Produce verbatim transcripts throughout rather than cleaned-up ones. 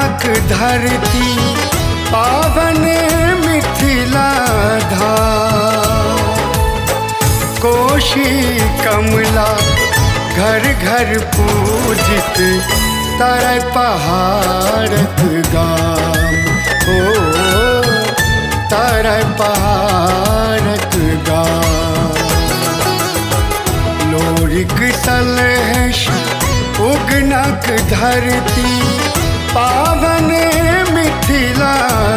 उगनाक धरती पावन मिथिला धाम। कोशी कमला घर घर पूजित तरय पहाड़क गाम। ओ तरय पहाड़क गाम। लोरिक सलहेश उगनाक धरती पावन मिथिला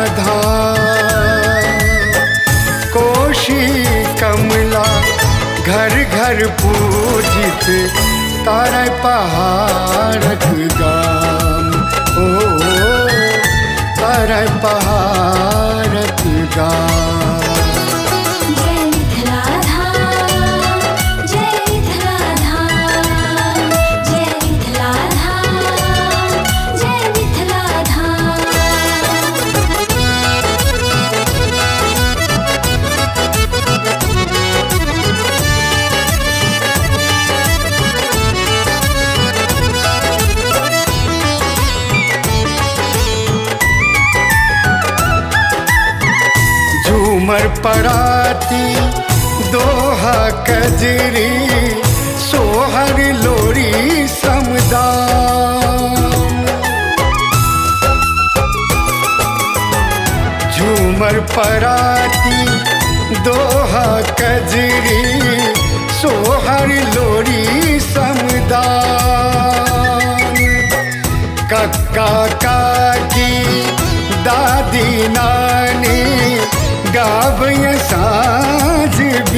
धाम। कोशी कमला घर घर पूजित तरय पहाड़क गाम। ओ तरय पहाड़क गाम। झूमर पराती दोहा कजरी सोहर लोरी समदान। झूमर पराती दोहा कजरी सोहर लोरी समदान। कक्का काकी दादी नानी गावय साँझ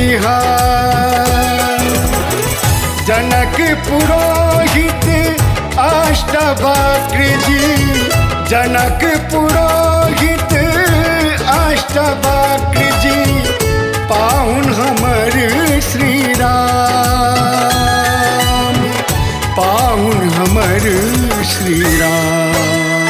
बिहान। जनक पुरोहित अष्टवक्र जी जनक पुरोहित अष्टवक्र जी पाहुन हमर श्री राम। पाहुन हमर श्री राम।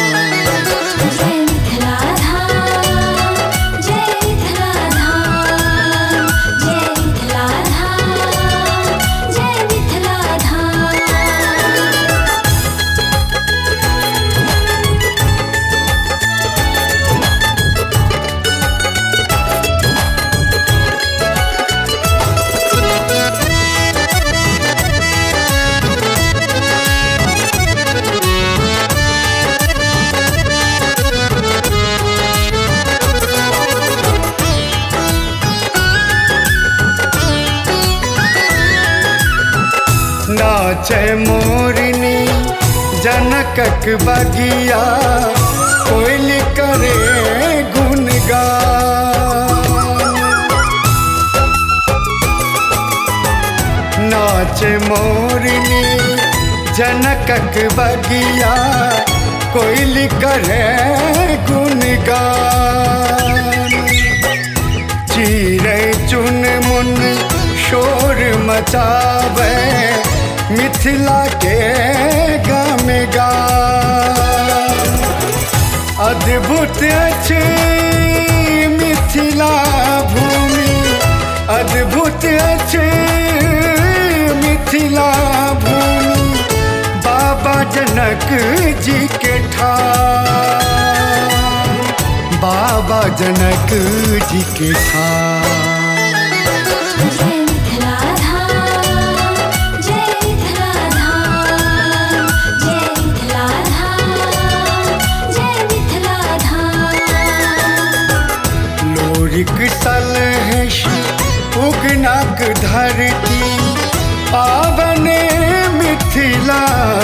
नाचे मोरनी जनकक बगिया कोयल करे गुणगान। नाचे मोरनी जनकक बगिया कोयल करे गुणगान। चिड़ै चुन मुन शोर मचावे मिथिला के गाम गाम। अद्भुत अछि मिथिला भूमि अद्भुत अछि मिथिला भूमि। बाबा जनक जी के ठाम। बाबा जनक जी के ठाम। लोरिक सलहेश उगनाक धरती पावन मिथिला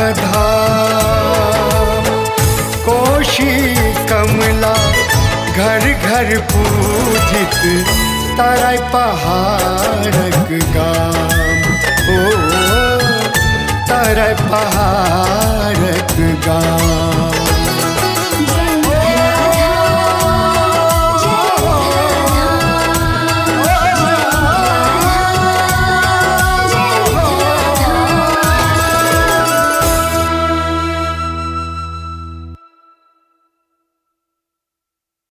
धाम। कोशी कमला घर घर पूजित तरय पहाड़क गाम। ओ तरय पहाड़क गाम।